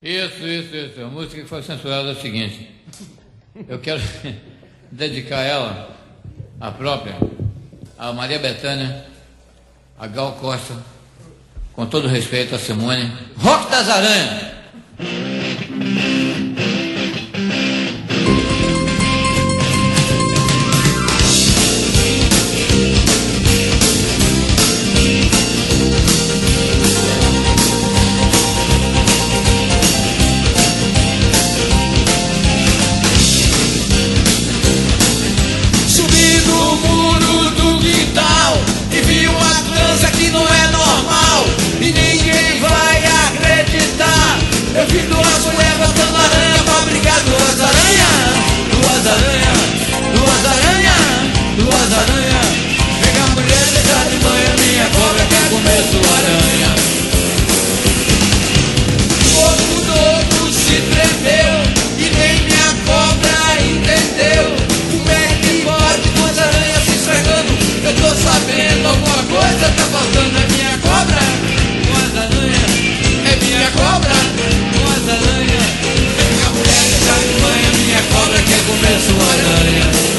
Isso. A música que foi censurada é o seguinte. Eu quero dedicar ela, a própria, a Maria Bethânia, a Gal Costa, com todo respeito a Simone. Rock das Aranhas! Eu vi duas mulheres botando aranha pra brigar. Duas aranhas. Pega a mulher, deixa de manhã, minha cobra quer comer sua aranha. O todo se tremeu e nem minha cobra entendeu. Como é que pode duas aranhas se esfregando? Eu tô sabendo, alguma coisa tá faltando. É minha cobra, duas aranhas. É minha cobra, duas aranhas. Pega a mulher, deixa de manhã, minha cobra quer comer sua aranha.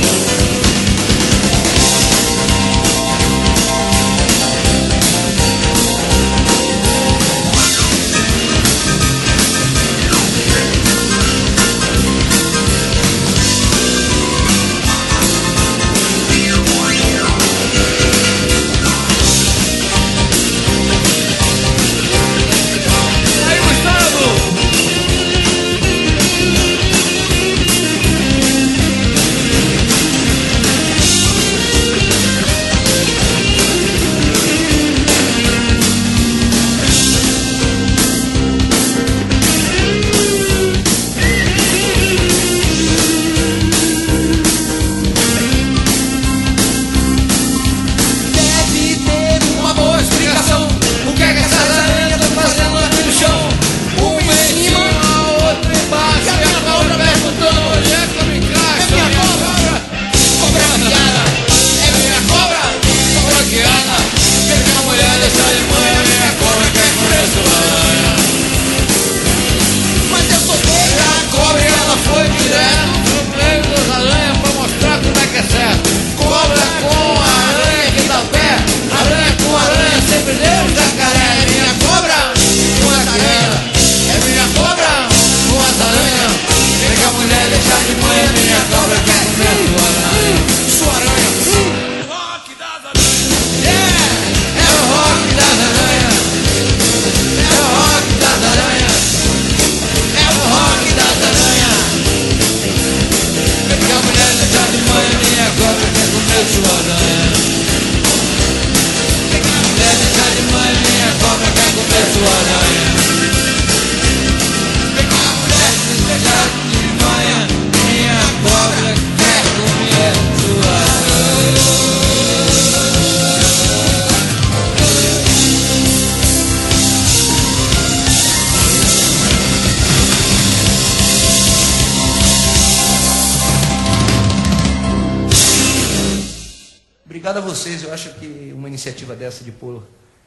Obrigado a vocês. Eu acho que uma iniciativa dessa de pôr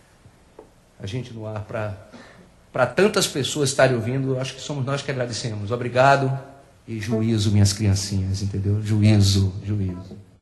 a gente no ar para tantas pessoas estarem ouvindo, eu acho que somos nós que agradecemos. Obrigado e juízo, minhas criancinhas, entendeu? Juízo.